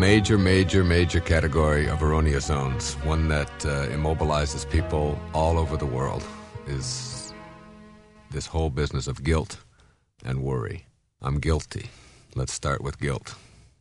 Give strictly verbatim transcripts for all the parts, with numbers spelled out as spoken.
major, major, major category of erroneous zones, one that uh, immobilizes people all over the world, is this whole business of guilt and worry. I'm guilty. Let's start with guilt.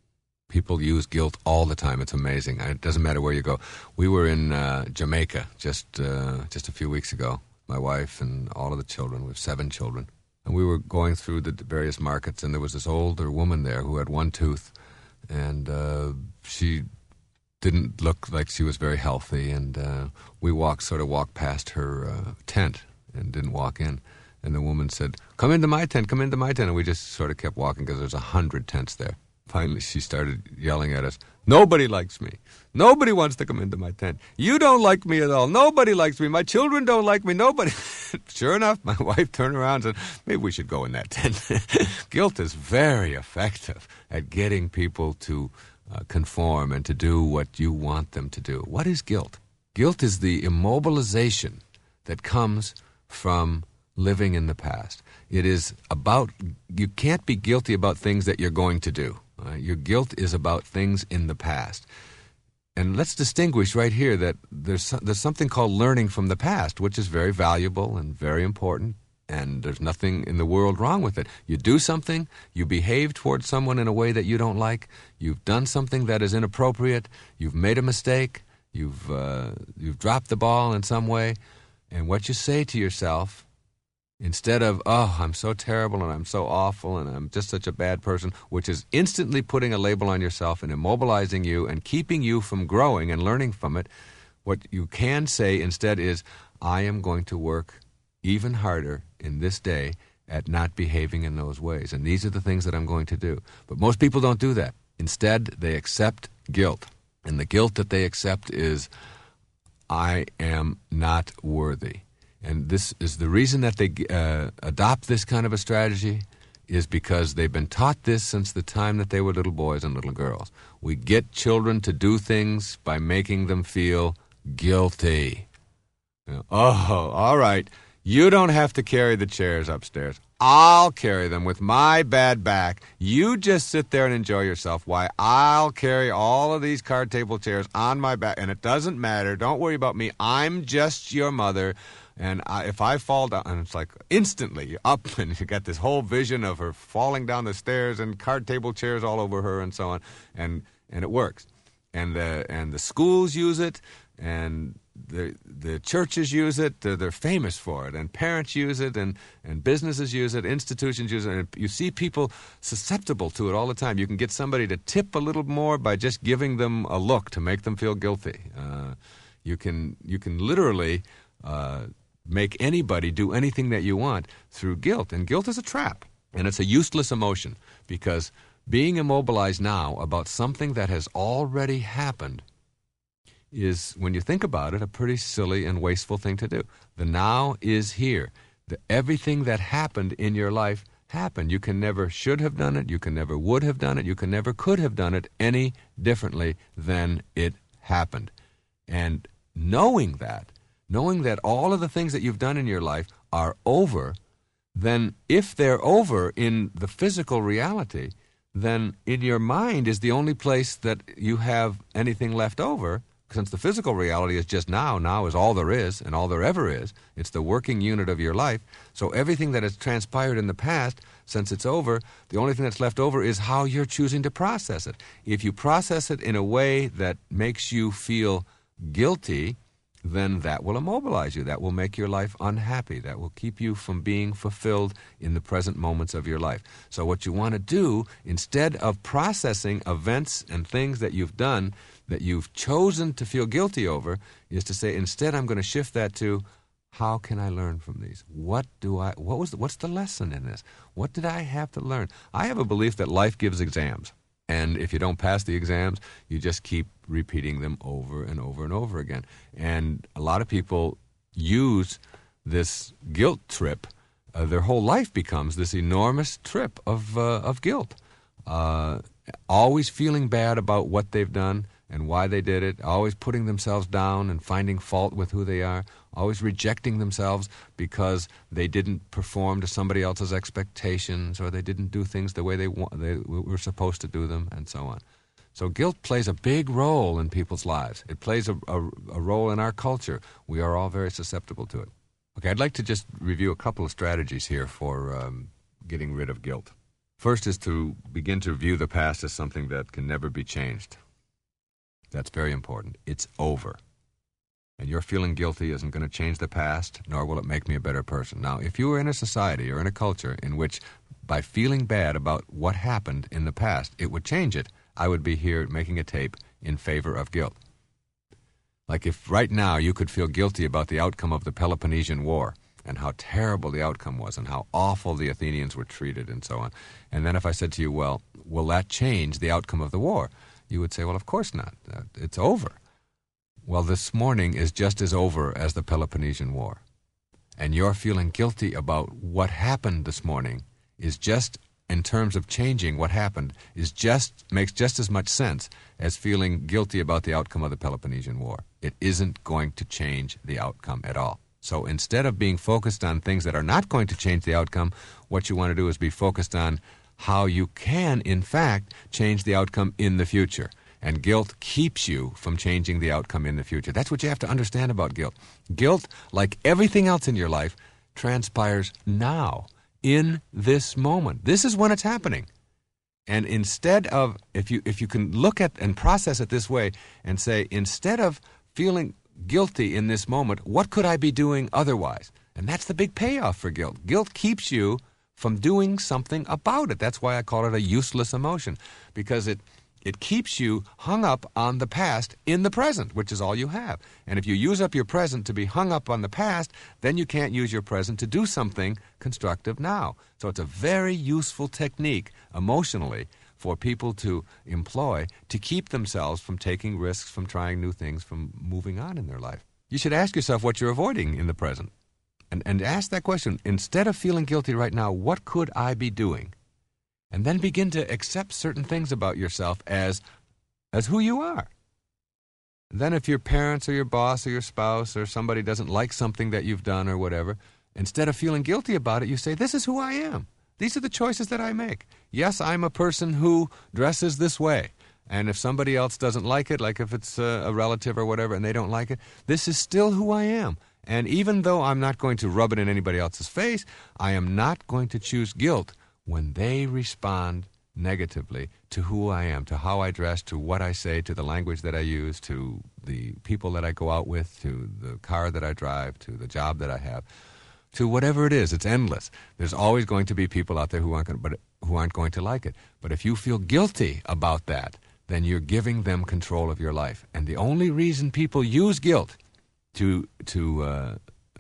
People use guilt all the time. It's amazing. It doesn't matter where you go. We were in uh, Jamaica just uh, just a few weeks ago, my wife and all of the children. We have seven children. And we were going through the various markets, and there was this older woman there who had one tooth, and uh, she didn't look like she was very healthy. And uh, we walked, sort of walked past her uh, tent and didn't walk in. And the woman said, "Come into my tent, come into my tent." And we just sort of kept walking because there's a hundred tents there. Finally, she started yelling at us, "Nobody likes me. Nobody wants to come into my tent. You don't like me at all. Nobody likes me. My children don't like me. Nobody." Sure enough, my wife turned around and said, "Maybe we should go in that tent." Guilt is very effective at getting people to uh, conform and to do what you want them to do. What is guilt? Guilt is the immobilization that comes from living in the past. It is about, you can't be guilty about things that you're going to do. Uh, your guilt is about things in the past. And let's distinguish right here that there's there's something called learning from the past, which is very valuable and very important, and there's nothing in the world wrong with it. You do something, you behave towards someone in a way that you don't like, you've done something that is inappropriate, you've made a mistake, you've uh, you've dropped the ball in some way, and what you say to yourself, instead of, "Oh, I'm so terrible and I'm so awful and I'm just such a bad person," which is instantly putting a label on yourself and immobilizing you and keeping you from growing and learning from it, what you can say instead is, "I am going to work even harder in this day at not behaving in those ways. And these are the things that I'm going to do." But most people don't do that. Instead, they accept guilt. And the guilt that they accept is, "I am not worthy." And this is the reason that they uh, adopt this kind of a strategy, is because they've been taught this since the time that they were little boys and little girls. We get children to do things by making them feel guilty. You know, "Oh, all right, you don't have to carry the chairs upstairs. I'll carry them with my bad back. You just sit there and enjoy yourself. Why, I'll carry all of these card table chairs on my back, and it doesn't matter. Don't worry about me. I'm just your mother. And I, if I fall down," and it's like instantly you're up and you got this whole vision of her falling down the stairs and card table chairs all over her and so on, and and it works. And the and the schools use it, and the the churches use it. They're, they're famous for it, and parents use it, and and businesses use it, institutions use it. And you see people susceptible to it all the time. You can get somebody to tip a little more by just giving them a look to make them feel guilty. Uh, you can you can literally Uh, make anybody do anything that you want through guilt. And guilt is a trap, and it's a useless emotion, because being immobilized now about something that has already happened is, when you think about it, a pretty silly and wasteful thing to do. The now is here. The, everything that happened in your life happened. You can never should have done it. You can never would have done it. You can never could have done it any differently than it happened. And knowing that, knowing that all of the things that you've done in your life are over, then if they're over in the physical reality, then in your mind is the only place that you have anything left over, since the physical reality is just now. Now is all there is and all there ever is. It's the working unit of your life. So everything that has transpired in the past, since it's over, the only thing that's left over is how you're choosing to process it. If you process it in a way that makes you feel guilty, then that will immobilize you. That will make your life unhappy. That will keep you from being fulfilled in the present moments of your life. So what you want to do, instead of processing events and things that you've done that you've chosen to feel guilty over, is to say, instead I'm going to shift that to, how can I learn from these? What do I, what was, the, what's the lesson in this? What did I have to learn? I have a belief that life gives exams. And if you don't pass the exams, you just keep repeating them over and over and over again. And a lot of people use this guilt trip. Uh, their whole life becomes this enormous trip of uh, of guilt. Uh, always feeling bad about what they've done and why they did it, always putting themselves down and finding fault with who they are, always rejecting themselves because they didn't perform to somebody else's expectations, or they didn't do things the way they, wa- they were supposed to do them, and so on. So guilt plays a big role in people's lives. It plays a, a, a role in our culture. We are all very susceptible to it. Okay, I'd like to just review a couple of strategies here for um, getting rid of guilt. First is to begin to view the past as something that can never be changed. That's very important. It's over. And your feeling guilty isn't going to change the past, nor will it make me a better person. Now, if you were in a society or in a culture in which by feeling bad about what happened in the past, it would change it, I would be here making a tape in favor of guilt. Like if right now you could feel guilty about the outcome of the Peloponnesian War and how terrible the outcome was and how awful the Athenians were treated and so on. And then if I said to you, well, will that change the outcome of the war? You would say, well, of course not. Uh, it's over. Well, this morning is just as over as the Peloponnesian War. And your feeling guilty about what happened this morning is just, in terms of changing what happened, is just makes just as much sense as feeling guilty about the outcome of the Peloponnesian War. It isn't going to change the outcome at all. So instead of being focused on things that are not going to change the outcome, what you want to do is be focused on how you can, in fact, change the outcome in the future. And guilt keeps you from changing the outcome in the future. That's what you have to understand about guilt. Guilt, like everything else in your life, transpires now, in this moment. This is when it's happening. And instead of, if you if you can look at and process it this way and say, instead of feeling guilty in this moment, what could I be doing otherwise? And that's the big payoff for guilt. Guilt keeps you from doing something about it. That's why I call it a useless emotion, because it It keeps you hung up on the past in the present, which is all you have. And if you use up your present to be hung up on the past, then you can't use your present to do something constructive now. So it's a very useful technique emotionally for people to employ to keep themselves from taking risks, from trying new things, from moving on in their life. You should ask yourself what you're avoiding in the present. And, and ask that question, instead of feeling guilty right now, what could I be doing? And then begin to accept certain things about yourself as, as who you are. Then if your parents or your boss or your spouse or somebody doesn't like something that you've done or whatever, instead of feeling guilty about it, you say, this is who I am. These are the choices that I make. Yes, I'm a person who dresses this way. And if somebody else doesn't like it, like if it's a, a relative or whatever, and they don't like it, this is still who I am. And even though I'm not going to rub it in anybody else's face, I am not going to choose guilt when they respond negatively to who I am, to how I dress, to what I say, to the language that I use, to the people that I go out with, to the car that I drive, to the job that I have, to whatever it is. It's endless. There's always going to be people out there who aren't going to, but who aren't going to like it. But if you feel guilty about that, then you're giving them control of your life. And the only reason people use guilt to to uh,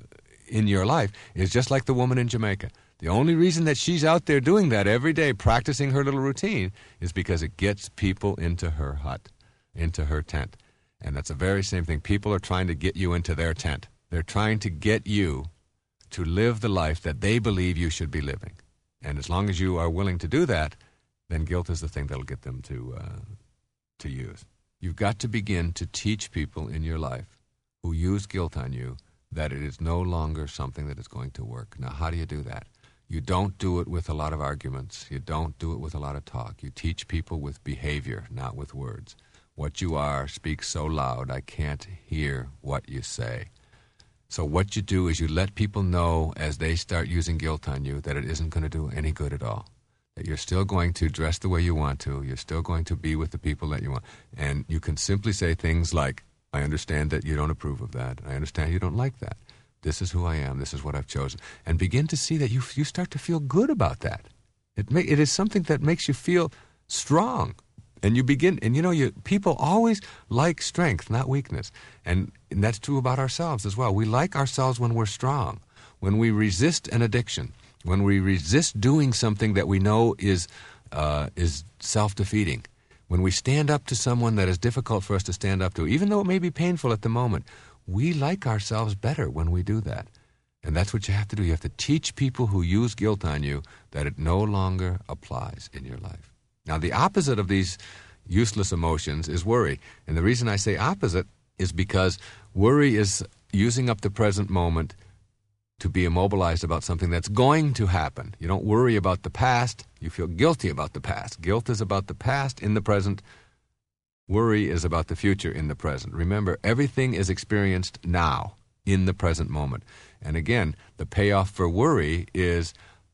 in your life is just like the woman in Jamaica. The only reason that she's out there doing that every day, practicing her little routine, is because it gets people into her hut, into her tent. And that's the very same thing. People are trying to get you into their tent. They're trying to get you to live the life that they believe you should be living. And as long as you are willing to do that, then guilt is the thing that'll get them to uh, to use. You've got to begin to teach people in your life who use guilt on you that it is no longer something that is going to work. Now, how do you do that? You don't do it with a lot of arguments. You don't do it with a lot of talk. You teach people with behavior, not with words. What you are speaks so loud, I can't hear what you say. So what you do is you let people know as they start using guilt on you that it isn't going to do any good at all. That you're still going to dress the way you want to. You're still going to be with the people that you want. And you can simply say things like, I understand that you don't approve of that. I understand you don't like that. This is who I am. This is what I've chosen. And begin to see that you you start to feel good about that. It may, it is something that makes you feel strong. And you begin, and you know, you people always like strength, not weakness. And, and that's true about ourselves as well. We like ourselves when we're strong, when we resist an addiction, when we resist doing something that we know is uh, is self-defeating, when we stand up to someone that is difficult for us to stand up to, even though it may be painful at the moment. We like ourselves better when we do that. And that's what you have to do. You have to teach people who use guilt on you that it no longer applies in your life. Now, the opposite of these useless emotions is worry. And the reason I say opposite is because worry is using up the present moment to be immobilized about something that's going to happen. You don't worry about the past. You feel guilty about the past. Guilt is about the past in the present Worry is about the future in the present. Remember, everything is experienced now, in the present moment. And again, the payoff for worry is,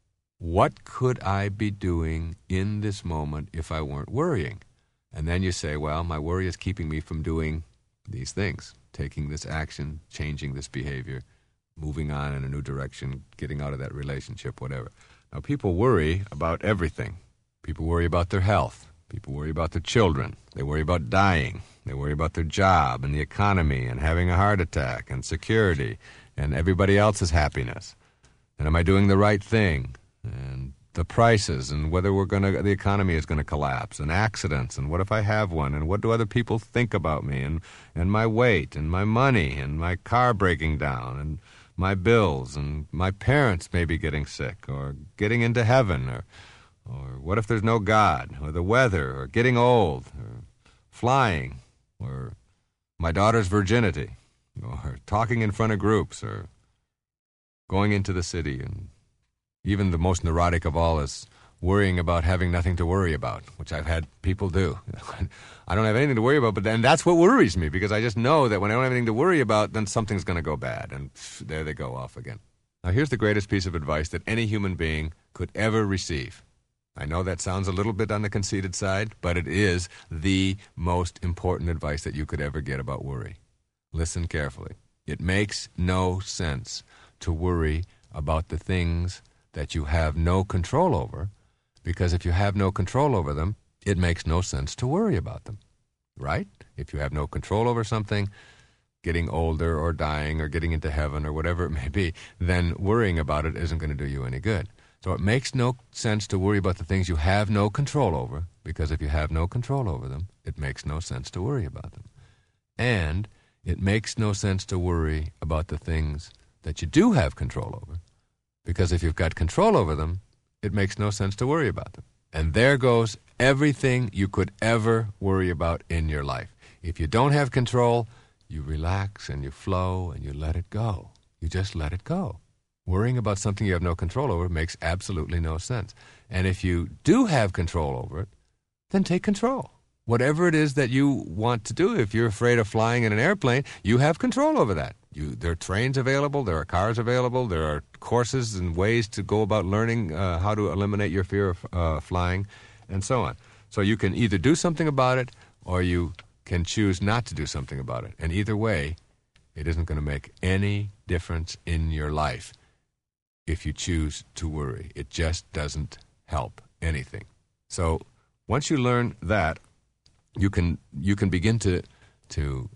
what could I be doing in this moment if I weren't worrying? And then you say, well, my worry is keeping me from doing these things, taking this action, changing this behavior, moving on in a new direction, getting out of that relationship, whatever. Now, people worry about everything. People worry about their health. People worry about their children. They worry about dying. They worry about their job and the economy and having a heart attack and security and everybody else's happiness. And am I doing the right thing? And the prices and whether we're going to, the economy is going to collapse, and accidents, and what if I have one, and what do other people think about me, and, and my weight, and my money, and my car breaking down, and my bills, and my parents maybe getting sick, or getting into heaven, or or what if there's no God, or the weather, or getting old, or flying, or my daughter's virginity, or talking in front of groups, or going into the city. And even the most neurotic of all is worrying about having nothing to worry about, which I've had people do. I don't have anything to worry about, but then that's what worries me, because I just know that when I don't have anything to worry about, then something's going to go bad, and pff, there they go off again. Now, here's the greatest piece of advice that any human being could ever receive. I know that sounds a little bit on the conceited side, but it is the most important advice that you could ever get about worry. Listen carefully. It makes no sense to worry about the things that you have no control over, because if you have no control over them, it makes no sense to worry about them, right? If you have no control over something, getting older or dying or getting into heaven or whatever it may be, then worrying about it isn't going to do you any good. So it makes no sense to worry about the things you have no control over, because if you have no control over them, it makes no sense to worry about them. And it makes no sense to worry about the things that you do have control over, because if you've got control over them, it makes no sense to worry about them. And there goes everything you could ever worry about in your life. If you don't have control, you relax and you flow and you let it go. You just let it go. Worrying about something you have no control over makes absolutely no sense. And if you do have control over it, then take control. Whatever it is that you want to do, if you're afraid of flying in an airplane, you have control over that. You, there are trains available, there are cars available, there are courses and ways to go about learning uh, how to eliminate your fear of uh, flying, and so on. So you can either do something about it, or you can choose not to do something about it. And either way, it isn't going to make any difference in your life if you choose to worry. It just doesn't help anything. So once you learn that, you can you can begin to to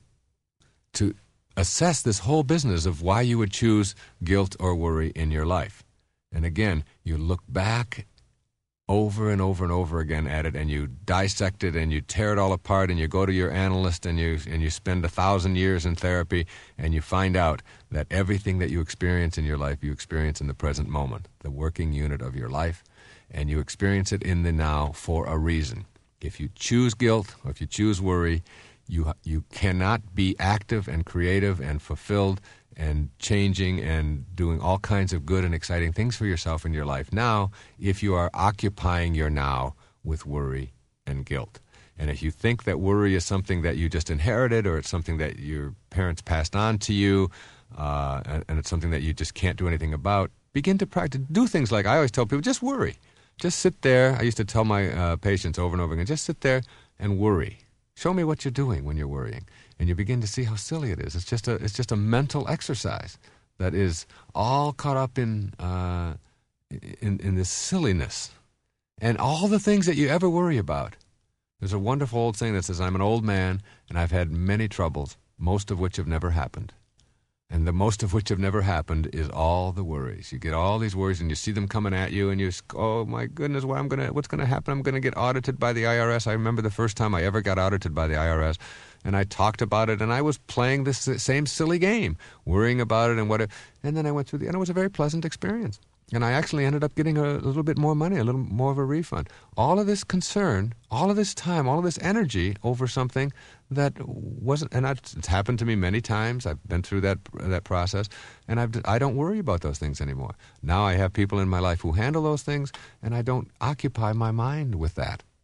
to assess this whole business of why you would choose guilt or worry in your life. And again, you look back over and over and over again at it, and you dissect it, and you tear it all apart, and you go to your analyst, and you and you spend a thousand years in therapy, and you find out that everything that you experience in your life, you experience in the present moment, the working unit of your life, and you experience it in the now for a reason. If you choose guilt, or if you choose worry, you you cannot be active and creative and fulfilled and changing and doing all kinds of good and exciting things for yourself in your life now if you are occupying your now with worry and guilt. And if you think that worry is something that you just inherited, or it's something that your parents passed on to you, uh, and, and it's something that you just can't do anything about, begin to practice. Do things like I always tell people, just worry. Just sit there. I used to tell my uh, patients over and over again, just sit there and worry. Show me what you're doing when you're worrying. And you begin to see how silly it is. It's just a it's just a mental exercise that is all caught up in uh, in, in this silliness. And all the things that you ever worry about. There's a wonderful old saying that says, I'm an old man and I've had many troubles, most of which have never happened. And the most of which have never happened is all the worries. You get all these worries, and you see them coming at you, and you, oh my goodness, what I'm gonna, what's going to happen? I'm going to get audited by the I R S. I remember the first time I ever got audited by the I R S, and I talked about it, and I was playing this same silly game, worrying about it, and what. It, and then I went through the, and it was a very pleasant experience. And I actually ended up getting a, a little bit more money, a little more of a refund. All of this concern, all of this time, all of this energy over something that wasn't, and it's happened to me many times. I've been through that that process, and I've, I don't worry about those things anymore. Now I have people in my life who handle those things, and I don't occupy my mind with that.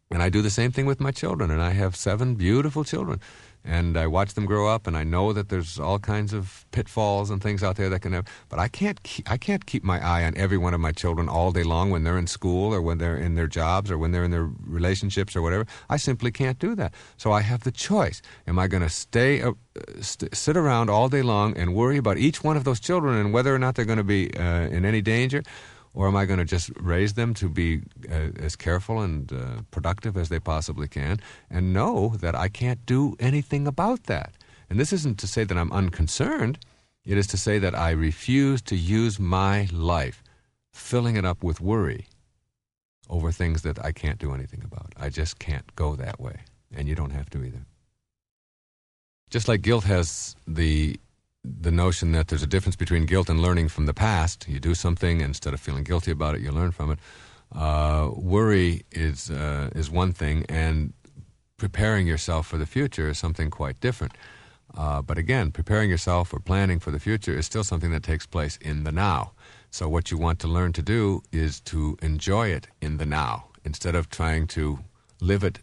And I do the same thing with my children, and I have seven beautiful children. And I watch them grow up, and I know that there's all kinds of pitfalls and things out there that can have. But I can't keep, I can't keep my eye on every one of my children all day long when they're in school or when they're in their jobs or when they're in their relationships or whatever. I simply can't do that. So I have the choice. Am I going to stay, uh, st- sit around all day long and worry about each one of those children and whether or not they're going to be uh, in any danger? Or am I going to just raise them to be uh, as careful and uh, productive as they possibly can and know that I can't do anything about that? And this isn't to say that I'm unconcerned. It is to say that I refuse to use my life filling it up with worry over things that I can't do anything about. I just can't go that way. And you don't have to either. Just like guilt has the... the notion that there's a difference between guilt and learning from the past. You do something, instead of feeling guilty about it, you learn from it. Uh, worry is uh, is one thing, and preparing yourself for the future is something quite different. Uh, but again, preparing yourself or planning for the future is still something that takes place in the now. So what you want to learn to do is to enjoy it in the now, instead of trying to live it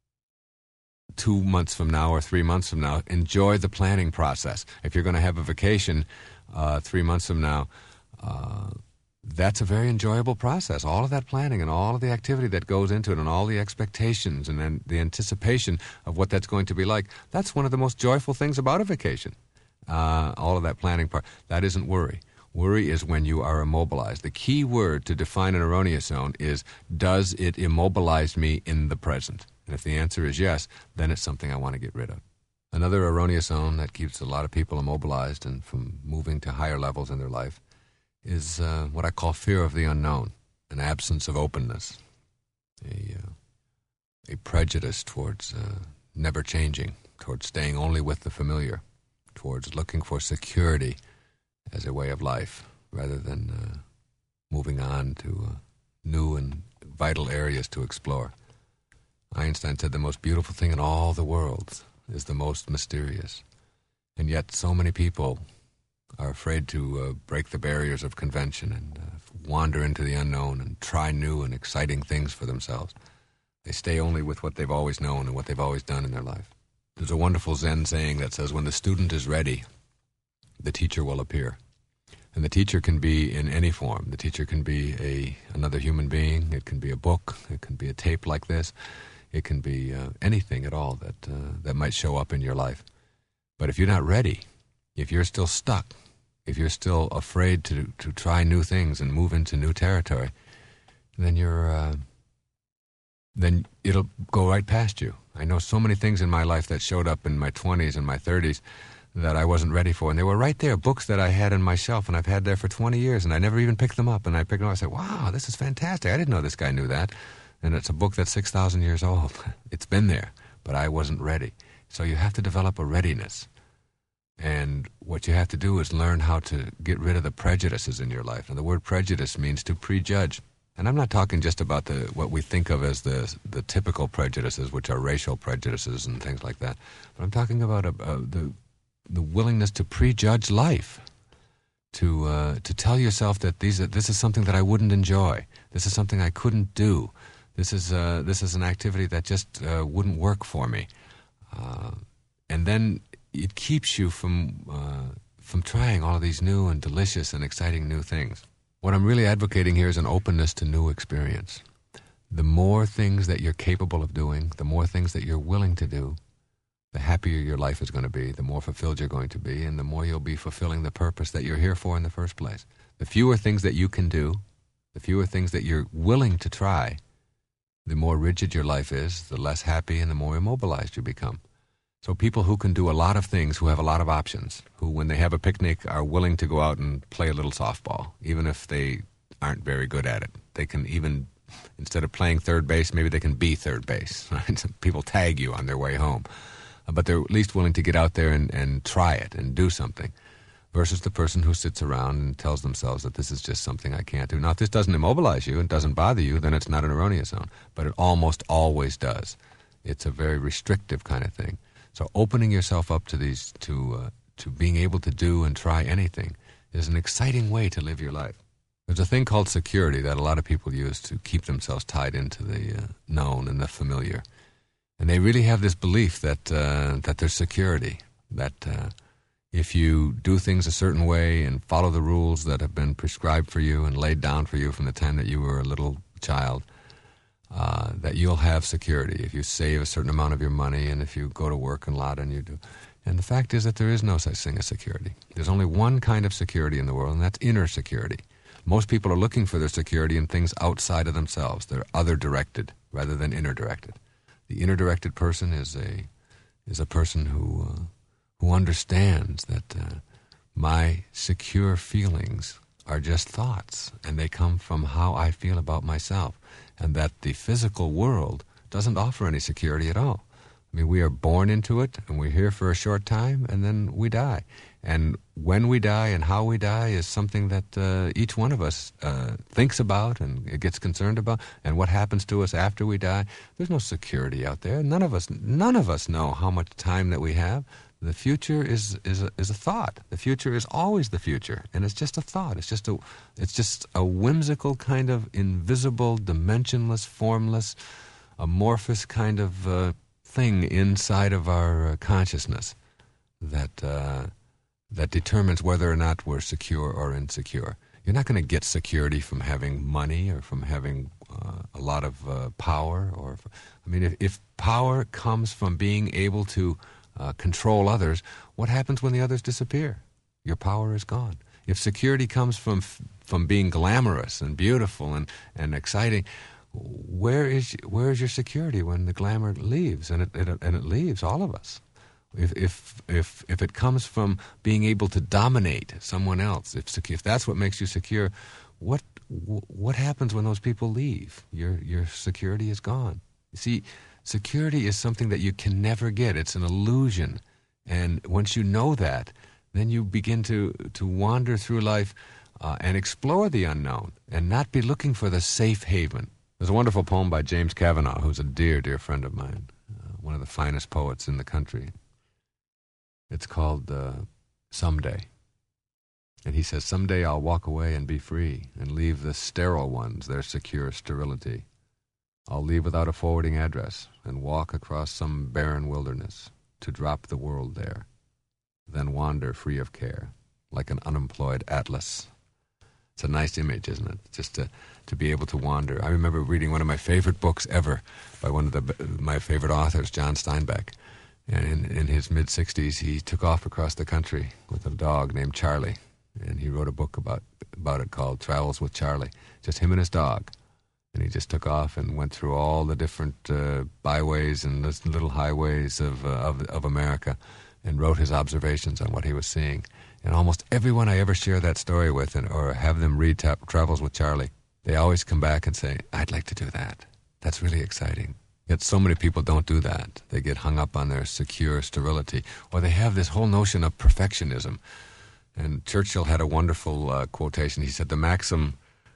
two months from now or three months from now. Enjoy the planning process. If you're going to have a vacation uh, three months from now, uh, that's a very enjoyable process. All of that planning and all of the activity that goes into it and all the expectations and then the anticipation of what that's going to be like, that's one of the most joyful things about a vacation. Uh, all of that planning part. That isn't worry. Worry is when you are immobilized. The key word to define an erroneous zone is, does it immobilize me in the present? And if the answer is yes, then it's something I want to get rid of. Another erroneous zone that keeps a lot of people immobilized and from moving to higher levels in their life is uh, what I call fear of the unknown, an absence of openness, a, uh, a prejudice towards uh, never changing, towards staying only with the familiar, towards looking for security as a way of life rather than uh, moving on to uh, new and vital areas to explore. Einstein said the most beautiful thing in all the worlds is the most mysterious. And yet so many people are afraid to uh, break the barriers of convention and uh, wander into the unknown and try new and exciting things for themselves. They stay only with what they've always known and what they've always done in their life. There's a wonderful Zen saying that says, when the student is ready, the teacher will appear. And the teacher can be in any form. The teacher can be a another human being. It can be a book. It can be a tape like this. It can be uh, anything at all that uh, that might show up in your life. But if you're not ready, if you're still stuck, if you're still afraid to to try new things and move into new territory, then you're uh, then it'll go right past you. I know so many things in my life that showed up in my twenties and my thirties that I wasn't ready for, and they were right there, books that I had on my shelf and I've had there for twenty years, and I never even picked them up. And I picked them up, I said, "Wow, this is fantastic! I didn't know this guy knew that." And it's a book that's six thousand years old. It's been there, but I wasn't ready. So you have to develop a readiness. And what you have to do is learn how to get rid of the prejudices in your life. And the word prejudice means to prejudge. And I'm not talking just about the what we think of as the the typical prejudices, which are racial prejudices and things like that. But I'm talking about a, a, the the willingness to prejudge life. To uh, to tell yourself that these are, this is something that I wouldn't enjoy. This is something I couldn't do. This is uh, this is an activity that just uh, wouldn't work for me, uh, and then it keeps you from uh, from trying all of these new and delicious and exciting new things. What I'm really advocating here is an openness to new experience. The more things that you're capable of doing, the more things that you're willing to do, the happier your life is going to be, the more fulfilled you're going to be, and the more you'll be fulfilling the purpose that you're here for in the first place. The fewer things that you can do, the fewer things that you're willing to try, the more rigid your life is, the less happy and the more immobilized you become. So people who can do a lot of things, who have a lot of options, who when they have a picnic are willing to go out and play a little softball, even if they aren't very good at it. They can even, instead of playing third base, maybe they can be third base. Right? Some people tag you on their way home. But they're at least willing to get out there and, and try it and do something, versus the person who sits around and tells themselves that this is just something I can't do. Now, if this doesn't immobilize you and doesn't bother you, then it's not an erroneous zone. But it almost always does. It's a very restrictive kind of thing. So opening yourself up to these, to uh, to being able to do and try anything is an exciting way to live your life. There's a thing called security that a lot of people use to keep themselves tied into the uh, known and the familiar. And they really have this belief that uh, that there's security, that uh, if you do things a certain way and follow the rules that have been prescribed for you and laid down for you from the time that you were a little child, uh, that you'll have security if you save a certain amount of your money and if you go to work a lot and you do. And the fact is that there is no such thing as security. There's only one kind of security in the world, and that's inner security. Most people are looking for their security in things outside of themselves. They're other-directed rather than inner-directed. The inner-directed person is a is a person who uh, who understands that uh, my secure feelings are just thoughts, and they come from how I feel about myself, and that the physical world doesn't offer any security at all. I mean, we are born into it, and we're here for a short time, and then we die. And when we die and how we die is something that uh, each one of us uh, thinks about and gets concerned about. And what happens to us after we die, there's no security out there. None of us, none of us know how much time that we have. The future is is a, is a thought. The future is always the future, and it's just a thought. It's just a it's just a whimsical kind of invisible, dimensionless, formless, amorphous kind of uh, thing inside of our uh, consciousness that. Uh, that determines whether or not we're secure or insecure. You're not going to get security from having money or from having uh, a lot of uh, power. Or, I mean, if, if power comes from being able to uh, control others, what happens when the others disappear? Your power is gone. If security comes from from being glamorous and beautiful and, and exciting, where is where is your security when the glamour leaves? And it, it and it leaves all of us. If if if if it comes from being able to dominate someone else, if if that's what makes you secure, what what happens when those people leave? Your your security is gone. You see, security is something that you can never get. It's an illusion, and once you know that, then you begin to to wander through life uh, and explore the unknown, and not be looking for the safe haven. There's a wonderful poem by James Kavanaugh, who's a dear dear friend of mine, uh, one of the finest poets in the country. It's called uh, Someday. And he says, someday I'll walk away and be free and leave the sterile ones their secure sterility. I'll leave without a forwarding address and walk across some barren wilderness to drop the world there, then wander free of care like an unemployed atlas. It's a nice image, isn't it? Just to, to be able to wander. I remember reading one of my favorite books ever by one of the my favorite authors, John Steinbeck. And in, in his mid-sixties, he took off across the country with a dog named Charlie. And he wrote a book about about it called Travels with Charlie. Just him and his dog. And he just took off and went through all the different uh, byways and the little highways of, uh, of of America and wrote his observations on what he was seeing. And almost everyone I ever share that story with and, or have them read ta- Travels with Charlie, they always come back and say, I'd like to do that. That's really exciting. Yet so many people don't do that. They get hung up on their secure sterility, or they have this whole notion of perfectionism. And Churchill had a wonderful uh, quotation. He said, the maxim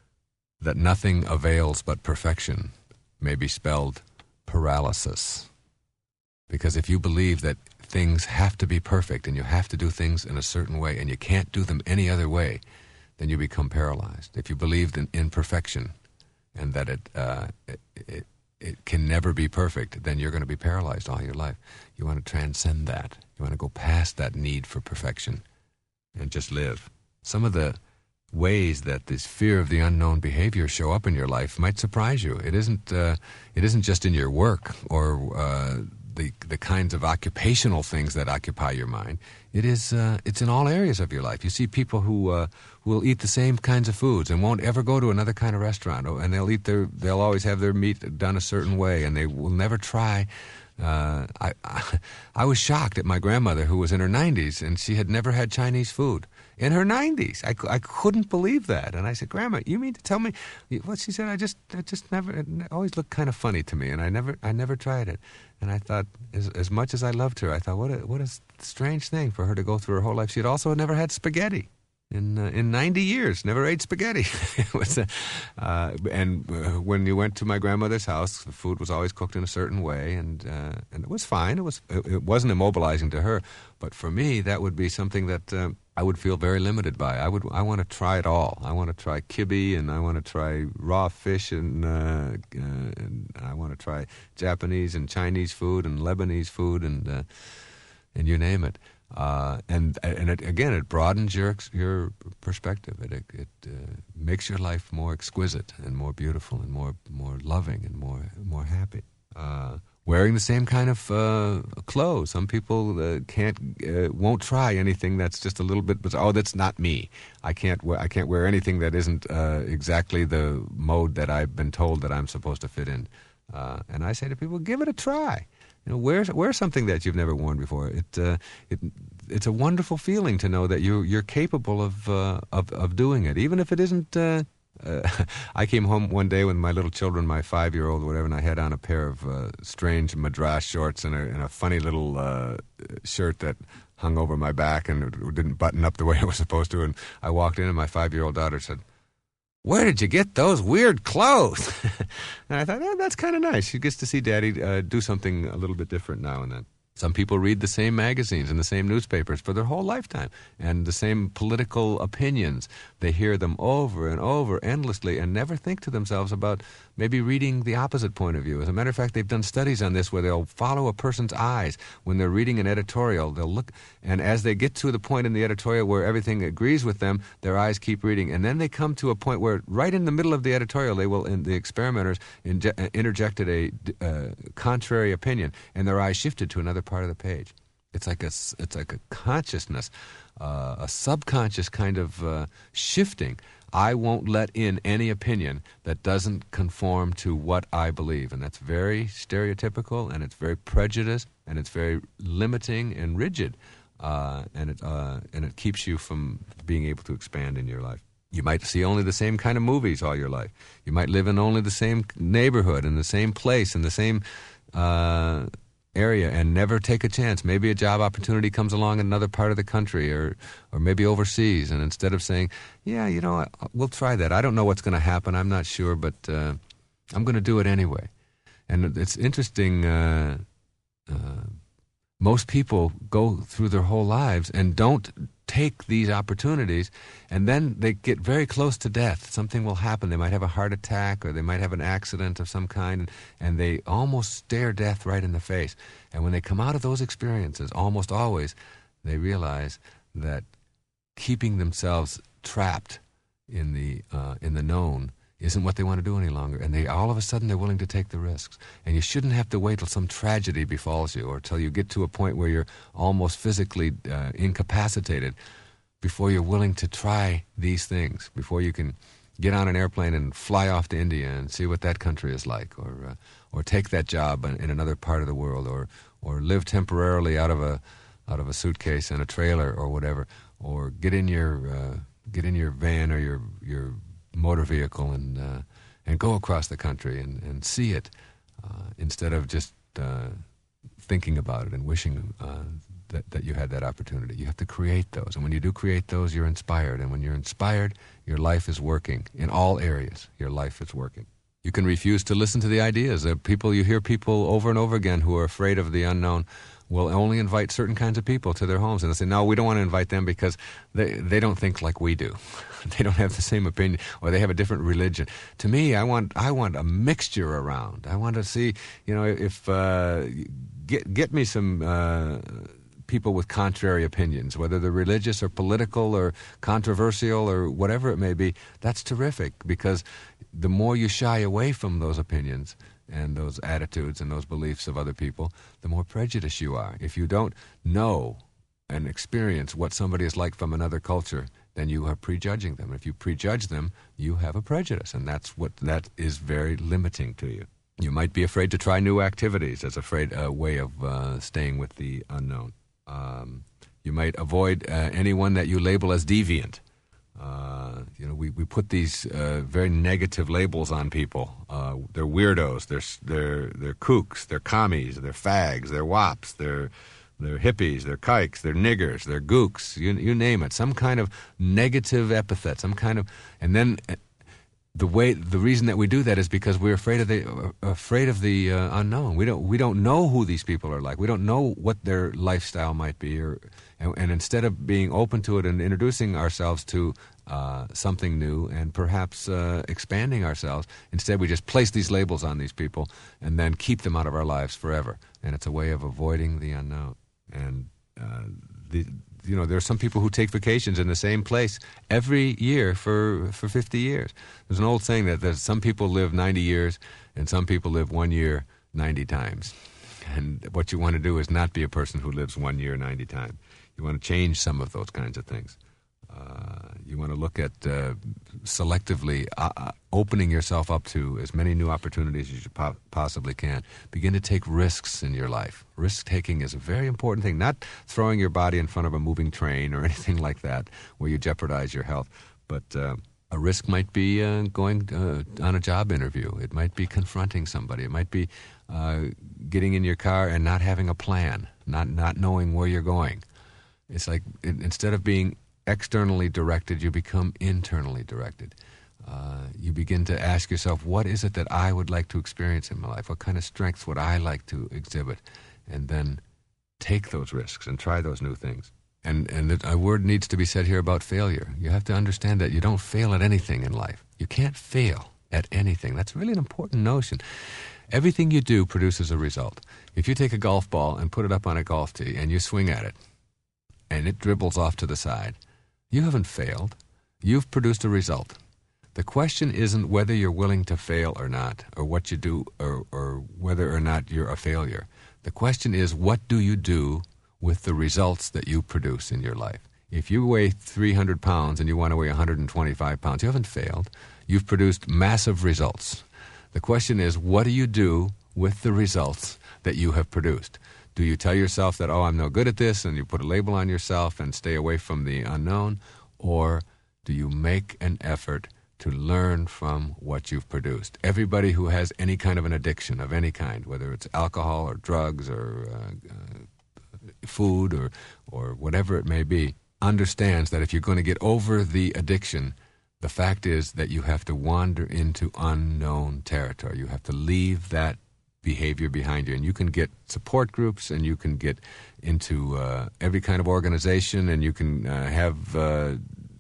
that nothing avails but perfection may be spelled paralysis. Because if you believe that things have to be perfect and you have to do things in a certain way and you can't do them any other way, then you become paralyzed. If you believed in imperfection and that it, uh, it, it it can never be perfect, then you're going to be paralyzed all your life. You want to transcend that. You want to go past that need for perfection and just live. Some of the ways that this fear of the unknown behavior show up in your life might surprise you. It isn't uh, it isn't just in your work or uh, the the kinds of occupational things that occupy your mind. It is uh, it's in all areas of your life. You see people who uh, who will eat the same kinds of foods and won't ever go to another kind of restaurant, and they'll eat their they'll always have their meat done a certain way, and they will never try. Uh, I, I I was shocked at my grandmother, who was in her nineties, and she had never had Chinese food. In her nineties, I, I couldn't believe that, and I said, "Grandma, you mean to tell me?" What she said, I just I just never it always looked kind of funny to me, and I never I never tried it. And I thought, as as much as I loved her, I thought, what a what a strange thing for her to go through her whole life. She had also never had spaghetti. In uh, in ninety years, never ate spaghetti. It was, uh, uh, and uh, when you went to my grandmother's house, the food was always cooked in a certain way, and uh, and it was fine. It was it, it wasn't immobilizing to her, but for me, that would be something that uh, I would feel very limited by. I would. I want to try it all. I want to try kibbeh, and I want to try raw fish, and, uh, uh, and I want to try Japanese and Chinese food and Lebanese food, and uh, and you name it. Uh, and and it, again, it broadens your your perspective. It it, it uh, makes your life more exquisite and more beautiful and more more loving and more more happy. Uh, Wearing the same kind of uh, clothes. Some people uh, can't, uh, won't try anything that's just a little bit. But oh, that's not me. I can't. Wear, I can't wear anything that isn't uh, exactly the mode that I've been told that I'm supposed to fit in. Uh, and I say to people, give it a try. You know, wear wear something that you've never worn before. It uh, it it's a wonderful feeling to know that you you're capable of uh, of of doing it, even if it isn't. Uh, Uh, I came home one day with my little children, my five-year-old or whatever, and I had on a pair of uh, strange madras shorts and a, and a funny little uh, shirt that hung over my back and it didn't button up the way it was supposed to. And I walked in and my five-year-old daughter said, "Where did you get those weird clothes?" And I thought, oh, that's kind of nice. She gets to see Daddy uh, do something a little bit different now and then. Some people read the same magazines and the same newspapers for their whole lifetime, and the same political opinions. They hear them over and over endlessly and never think to themselves about maybe reading the opposite point of view. As a matter of fact, they've done studies on this where they'll follow a person's eyes when they're reading an editorial. They'll look, and as they get to the point in the editorial where everything agrees with them, their eyes keep reading. And then they come to a point where right in the middle of the editorial, they will, in the experimenters, inje- interjected a uh, contrary opinion, and their eyes shifted to another part of the page. It's like a, it's like a consciousness, uh, a subconscious kind of uh, shifting. I won't let in any opinion that doesn't conform to what I believe. And that's very stereotypical, and it's very prejudiced, and it's very limiting and rigid. Uh, and, it, uh, and it keeps you from being able to expand in your life. You might see only the same kind of movies all your life. You might live in only the same neighborhood, in the same place, in the same uh, area, and never take a chance. Maybe a job opportunity comes along in another part of the country, or or maybe overseas, and instead of saying, yeah, you know, we'll try that. I don't know what's going to happen. I'm not sure, but uh, I'm going to do it anyway. And it's interesting, uh, uh, most people go through their whole lives and don't take these opportunities, and then they get very close to death. Something will happen. They might have a heart attack, or they might have an accident of some kind, and they almost stare death right in the face. And when they come out of those experiences, almost always, they realize that keeping themselves trapped in the uh, in the known isn't what they want to do any longer. And they all of a sudden they're willing to take the risks. And you shouldn't have to wait till some tragedy befalls you, or till you get to a point where you're almost physically uh, incapacitated before you're willing to try these things, before you can get on an airplane and fly off to India and see what that country is like, or uh, or take that job in, in another part of the world, or or live temporarily out of a out of a suitcase and a trailer or whatever, or get in your uh, get in your van or your your motor vehicle and uh, and go across the country and, and see it, uh, instead of just uh, thinking about it and wishing uh, that, that you had that opportunity. You have to create those. And when you do create those, you're inspired. And when you're inspired, your life is working. In all areas, your life is working. You can refuse to listen to the ideas. Uh, people, you hear people over and over again who are afraid of the unknown will only invite certain kinds of people to their homes. And they say, no, we don't want to invite them because they, they don't think like we do. They don't have the same opinion, or they have a different religion. To me, I want I want a mixture around. I want to see, you know, if uh, get get me some uh, people with contrary opinions, whether they're religious or political or controversial or whatever it may be. That's terrific, because the more you shy away from those opinions and those attitudes and those beliefs of other people, the more prejudiced you are. If you don't know and experience what somebody is like from another culture, then you are prejudging them. If you prejudge them, you have a prejudice, and that's what that is very limiting to you. You might be afraid to try new activities as a afraid uh, way of uh, staying with the unknown. Um, you might avoid uh, anyone that you label as deviant. Uh, you know, we, we put these uh, very negative labels on people. Uh, they're weirdos. They're they're they're kooks. They're commies. They're fags. They're wops. They're they're hippies. They're kikes. They're niggers. They're gooks. You you name it. Some kind of negative epithet. Some kind of, and then the way the reason that we do that is because we're afraid of the uh, afraid of the uh, unknown. We don't we don't know who these people are like. We don't know what their lifestyle might be, or and, and instead of being open to it and introducing ourselves to uh, something new and perhaps uh, expanding ourselves, instead we just place these labels on these people and then keep them out of our lives forever. And it's a way of avoiding the unknown. And uh, the you know, there are some people who take vacations in the same place every year for for fifty years. There's an old saying that, that some people live ninety years and some people live one year ninety times. And what you want to do is not be a person who lives one year ninety times. You want to change some of those kinds of things. Uh, you want to look at uh, selectively uh, opening yourself up to as many new opportunities as you po- possibly can. Begin to take risks in your life. Risk-taking is a very important thing, not throwing your body in front of a moving train or anything like that where you jeopardize your health. But uh, a risk might be uh, going uh, on a job interview. It might be confronting somebody. It might be uh, getting in your car and not having a plan, not, not knowing where you're going. It's like it, instead of being externally directed, you become internally directed. Uh, you begin to ask yourself, what is it that I would like to experience in my life? What kind of strengths would I like to exhibit? And then take those risks and try those new things. And and a word needs to be said here about failure. You have to understand that you don't fail at anything in life. You can't fail at anything. That's really an important notion. Everything you do produces a result. If you take a golf ball and put it up on a golf tee and you swing at it and it dribbles off to the side, you haven't failed. You've produced a result. The question isn't whether you're willing to fail or not, or what you do, or, or whether or not you're a failure. The question is, what do you do with the results that you produce in your life? If you weigh three hundred pounds and you want to weigh one hundred twenty-five pounds, you haven't failed. You've produced massive results. The question is, what do you do with the results that you have produced? Do you tell yourself that, oh, I'm no good at this, and you put a label on yourself and stay away from the unknown? Or do you make an effort to learn from what you've produced? Everybody who has any kind of an addiction of any kind, whether it's alcohol or drugs or uh, uh, food or, or whatever it may be, understands that if you're going to get over the addiction, the fact is that you have to wander into unknown territory. You have to leave that behavior behind you, and you can get support groups, and you can get into uh, every kind of organization, and you can uh, have uh,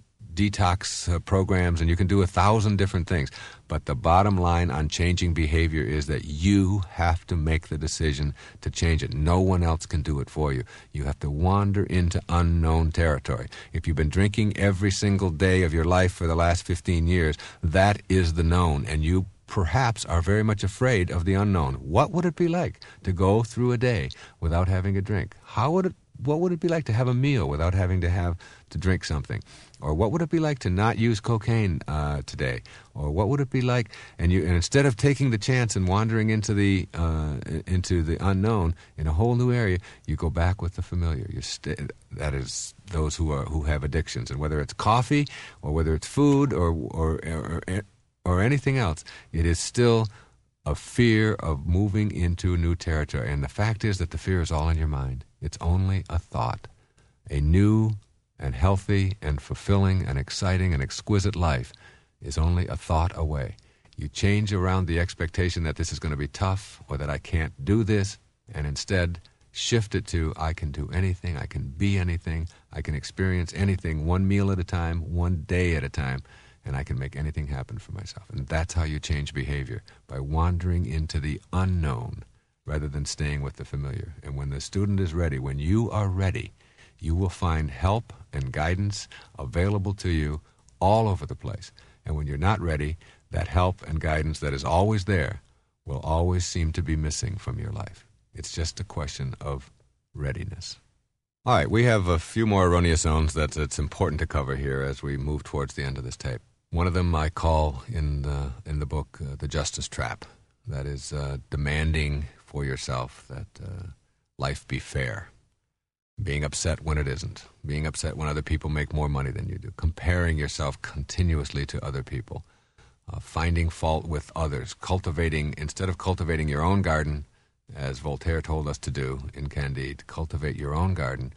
detox uh, programs, and you can do a thousand different things. But the bottom line on changing behavior is that you have to make the decision to change it. No one else can do it for you. You have to wander into unknown territory. If you've been drinking every single day of your life for the last fifteen years, that is the known, and you perhaps are very much afraid of the unknown. What would it be like to go through a day without having a drink? How would it, what would it be like to have a meal without having to have to drink something? Or what would it be like to not use cocaine uh, today? Or what would it be like, and you, and instead of taking the chance and wandering into the uh, into the unknown in a whole new area, you go back with the familiar. You st- that is those who are who have addictions, and whether it's coffee or whether it's food or or, or, or or anything else, it is still a fear of moving into a new territory. And the fact is that the fear is all in your mind. It's only a thought. A new and healthy and fulfilling and exciting and exquisite life is only a thought away. You change around the expectation that this is going to be tough or that I can't do this, and instead shift it to I can do anything, I can be anything, I can experience anything one meal at a time, one day at a time, and I can make anything happen for myself. And that's how you change behavior, by wandering into the unknown rather than staying with the familiar. And when the student is ready, when you are ready, you will find help and guidance available to you all over the place. And when you're not ready, that help and guidance that is always there will always seem to be missing from your life. It's just a question of readiness. All right, we have a few more erroneous zones that it's important to cover here as we move towards the end of this tape. One of them I call in the, in the book uh, the justice trap. That is uh, demanding for yourself that uh, life be fair. Being upset when it isn't. Being upset when other people make more money than you do. Comparing yourself continuously to other people. Uh, finding fault with others. Cultivating, instead of cultivating your own garden, as Voltaire told us to do in Candide, cultivate your own garden.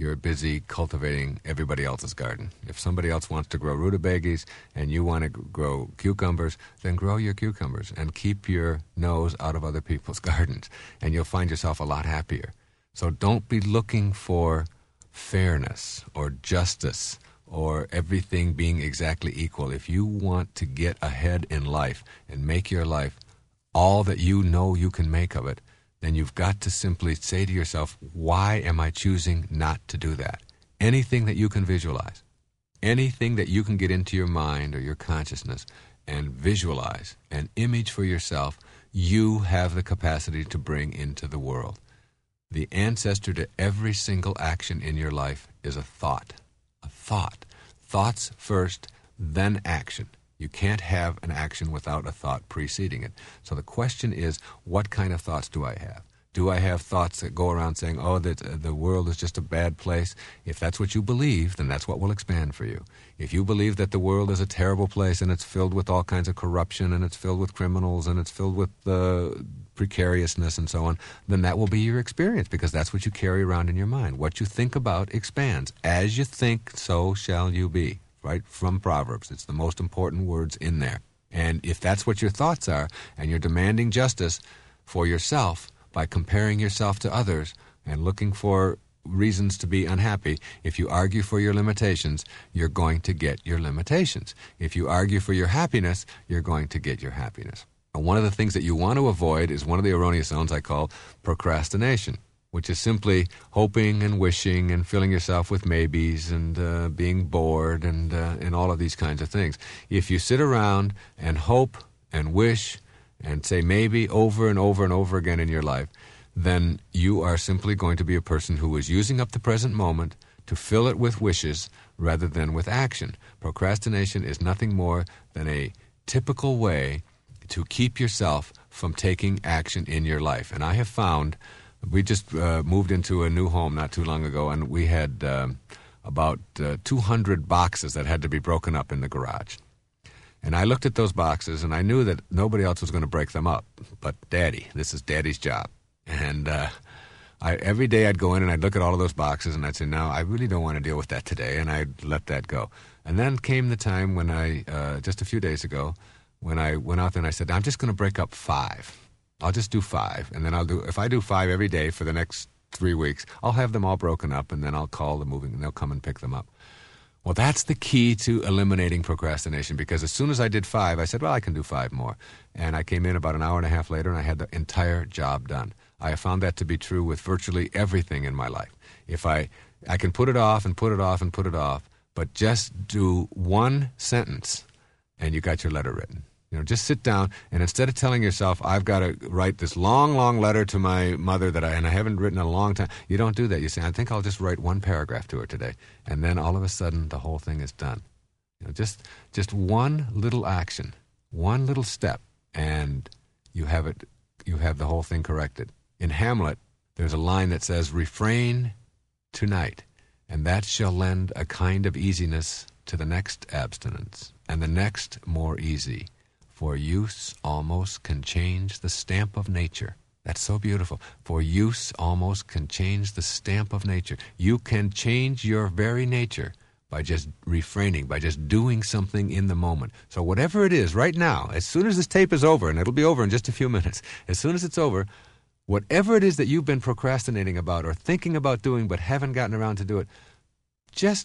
you're busy cultivating everybody else's garden. If somebody else wants to grow rutabagas and you want to grow cucumbers, then grow your cucumbers and keep your nose out of other people's gardens, and you'll find yourself a lot happier. So don't be looking for fairness or justice or everything being exactly equal. If you want to get ahead in life and make your life all that you know you can make of it, then you've got to simply say to yourself, why am I choosing not to do that? Anything that you can visualize, anything that you can get into your mind or your consciousness and visualize and image for yourself, you have the capacity to bring into the world. The ancestor to every single action in your life is a thought. A thought. Thoughts first, then action. You can't have an action without a thought preceding it. So the question is, what kind of thoughts do I have? Do I have thoughts that go around saying, oh, that uh, the world is just a bad place? If that's what you believe, then that's what will expand for you. If you believe that the world is a terrible place and it's filled with all kinds of corruption and it's filled with criminals and it's filled with uh, precariousness and so on, then that will be your experience, because that's what you carry around in your mind. What you think about expands. As you think, so shall you be. Right from Proverbs. It's the most important words in there. And if that's what your thoughts are, and you're demanding justice for yourself by comparing yourself to others and looking for reasons to be unhappy, if you argue for your limitations, you're going to get your limitations. If you argue for your happiness, you're going to get your happiness. And one of the things that you want to avoid is one of the erroneous zones I call procrastination, which is simply hoping and wishing and filling yourself with maybes and uh, being bored and uh, and all of these kinds of things. If you sit around and hope and wish and say maybe over and over and over again in your life, then you are simply going to be a person who is using up the present moment to fill it with wishes rather than with action. Procrastination is nothing more than a typical way to keep yourself from taking action in your life. And I have found... We just uh, moved into a new home not too long ago, and we had um, about uh, two hundred boxes that had to be broken up in the garage. And I looked at those boxes, and I knew that nobody else was going to break them up but Daddy. This is Daddy's job. And uh, I, every day I'd go in and I'd look at all of those boxes, and I'd say, no, I really don't want to deal with that today, and I'd let that go. And then came the time when I, uh, just a few days ago, when I went out there and I said, I'm just going to break up five. I'll just do five, and then I'll do, if I do five every day for the next three weeks, I'll have them all broken up, and then I'll call the moving, and they'll come and pick them up. Well, that's the key to eliminating procrastination, because as soon as I did five, I said, well, I can do five more. And I came in about an hour and a half later, and I had the entire job done. I have found that to be true with virtually everything in my life. If I, I can put it off and put it off and put it off, but just do one sentence, and you got your letter written. You know, just sit down, and instead of telling yourself, I've got to write this long, long letter to my mother that I and I haven't written in a long time, you don't do that. You say, I think I'll just write one paragraph to her today. And then all of a sudden, the whole thing is done. You know, just just one little action, one little step, and you have it. You have the whole thing corrected. In Hamlet, there's a line that says, refrain tonight, and that shall lend a kind of easiness to the next abstinence, and the next more easy. For use almost can change the stamp of nature. That's so beautiful. For use almost can change the stamp of nature. You can change your very nature by just refraining, by just doing something in the moment. So whatever it is right now, as soon as this tape is over, and it'll be over in just a few minutes, as soon as it's over, whatever it is that you've been procrastinating about or thinking about doing but haven't gotten around to do it, just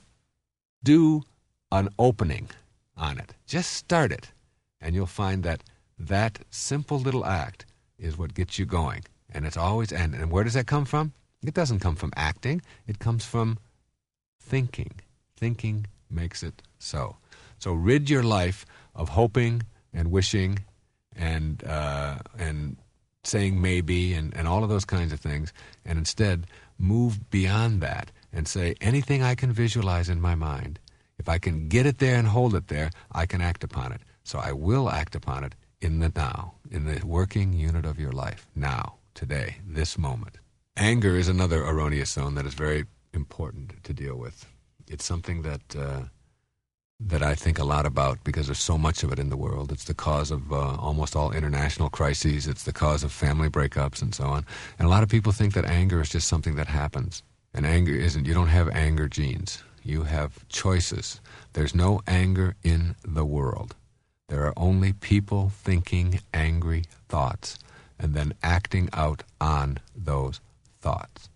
do an opening on it. Just start it. And you'll find that that simple little act is what gets you going. And it's always, and, and where does that come from? It doesn't come from acting. It comes from thinking. Thinking makes it so. So rid your life of hoping and wishing and uh, and saying maybe and, and all of those kinds of things. And instead, move beyond that and say, anything I can visualize in my mind, if I can get it there and hold it there, I can act upon it. So I will act upon it in the now, in the working unit of your life, now, today, this moment. Anger is another erroneous zone that is very important to deal with. It's something that uh, that I think a lot about because there's so much of it in the world. It's the cause of uh, almost all international crises. It's the cause of family breakups and so on. And a lot of people think that anger is just something that happens. And anger isn't, you don't have anger genes. You have choices. There's no anger in the world. There are only people thinking angry thoughts and then acting out on those thoughts.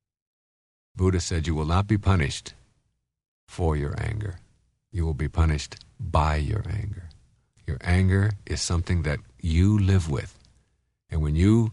Buddha said you will not be punished for your anger. You will be punished by your anger. Your anger is something that you live with. And when you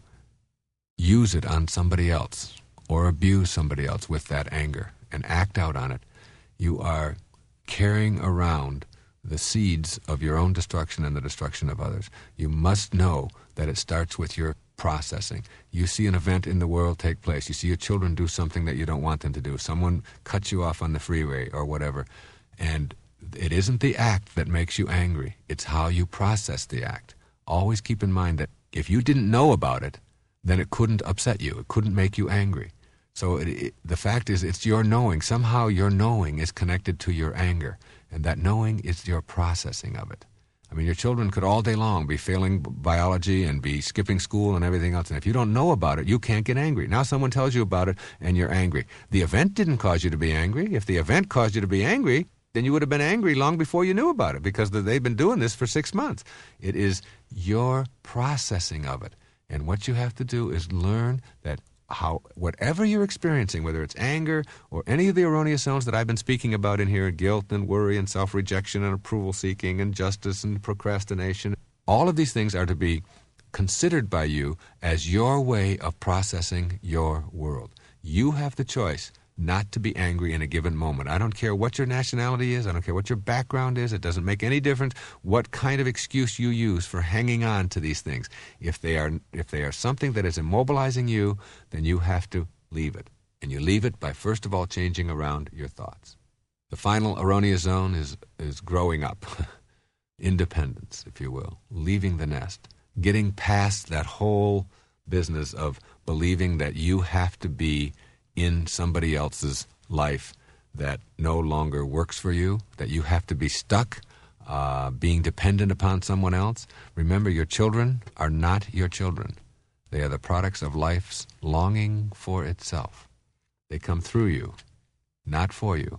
use it on somebody else or abuse somebody else with that anger and act out on it, you are carrying around the seeds of your own destruction and the destruction of others. You must know that it starts with your processing. You see an event in the world take place. You see your children do something that you don't want them to do. Someone cuts you off on the freeway or whatever. And it isn't the act that makes you angry. It's how you process the act. Always keep in mind that if you didn't know about it, then it couldn't upset you. It couldn't make you angry. So it, it, the fact is, it's your knowing. Somehow your knowing is connected to your anger. And that knowing is your processing of it. I mean, your children could all day long be failing biology and be skipping school and everything else. And if you don't know about it, you can't get angry. Now someone tells you about it and you're angry. The event didn't cause you to be angry. If the event caused you to be angry, then you would have been angry long before you knew about it because they've been doing this for six months. It is your processing of it. And what you have to do is learn that how whatever you're experiencing, whether it's anger or any of the erroneous zones that I've been speaking about in here, guilt and worry and self-rejection and approval-seeking and justice and procrastination, all of these things are to be considered by you as your way of processing your world. You have the choice not to be angry in a given moment. I don't care what your nationality is. I don't care what your background is. It doesn't make any difference what kind of excuse you use for hanging on to these things. If they are if they are something that is immobilizing you, then you have to leave it. And you leave it by, first of all, changing around your thoughts. The final erroneous zone is, is growing up. Independence, if you will. Leaving the nest. Getting past that whole business of believing that you have to be in somebody else's life that no longer works for you, that you have to be stuck, uh, being dependent upon someone else. Remember, your children are not your children. They are the products of life's longing for itself. They come through you, not for you.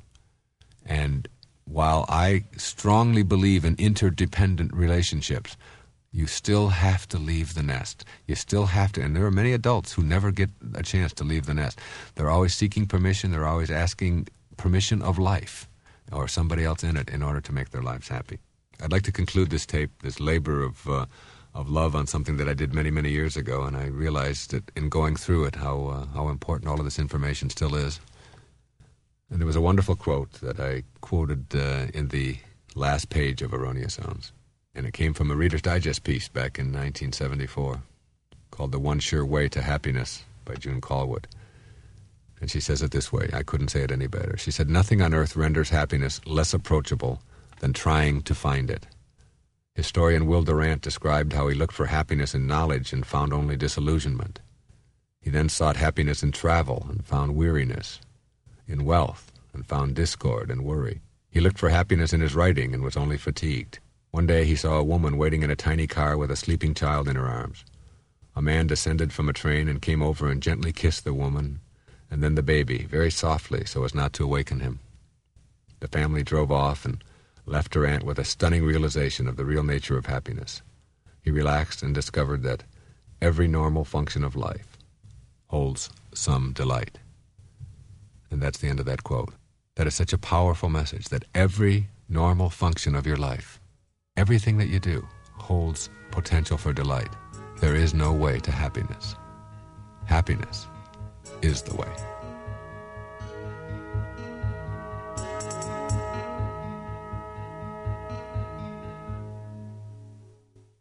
And while I strongly believe in interdependent relationships, you still have to leave the nest. You still have to, and there are many adults who never get a chance to leave the nest. They're always seeking permission. They're always asking permission of life or somebody else in it in order to make their lives happy. I'd like to conclude this tape, this labor of uh, of love, on something that I did many, many years ago, and I realized that in going through it how uh, how important all of this information still is. And there was a wonderful quote that I quoted uh, in the last page of Erroneous Zones. And it came from a Reader's Digest piece back in nineteen seventy-four called The One Sure Way to Happiness by June Callwood. And she says it this way. I couldn't say it any better. She said, "Nothing on earth renders happiness less approachable than trying to find it." Historian Will Durant described how he looked for happiness in knowledge and found only disillusionment. He then sought happiness in travel and found weariness, in wealth and found discord and worry. He looked for happiness in his writing and was only fatigued. One day he saw a woman waiting in a tiny car with a sleeping child in her arms. A man descended from a train and came over and gently kissed the woman and then the baby, very softly so as not to awaken him. The family drove off and left Durant with a stunning realization of the real nature of happiness. He relaxed and discovered that every normal function of life holds some delight. And that's the end of that quote. That is such a powerful message, that every normal function of your life, everything that you do, holds potential for delight. There is no way to happiness. Happiness is the way.